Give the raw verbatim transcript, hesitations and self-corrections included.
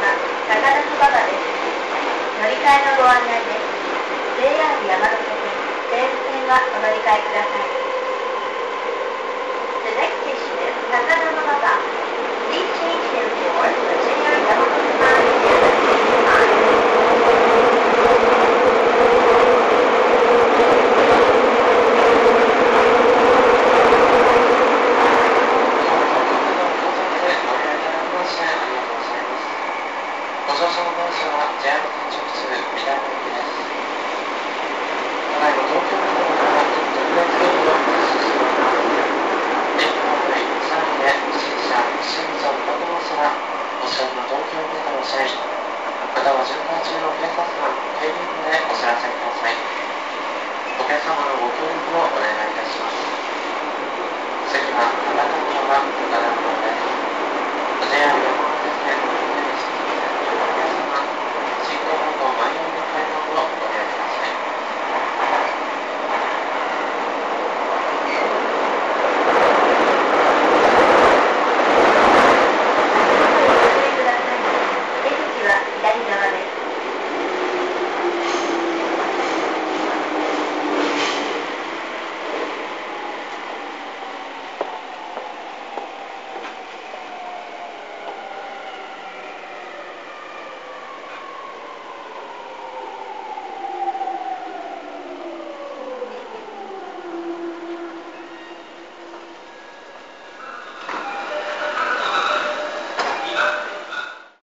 高田馬場です。乗り換えのご案内です。ジェイアール 山手線、西武線はお乗り換えください。The next station is Takadamababa. Please change therefore to the ジェイアール Yamamoto line and the Seibu line. ご乗車の電車は ジェイアール 天直通南行きです。ただいま東京メトロから特別営業を実施しております。駅の内さんいで不審者、不審者を確保したら、お乗りの東京メトロ社員、または巡回中の警察官、警備員でお知らせください。お客様のご協力をお願いいたします。次は高田馬場高田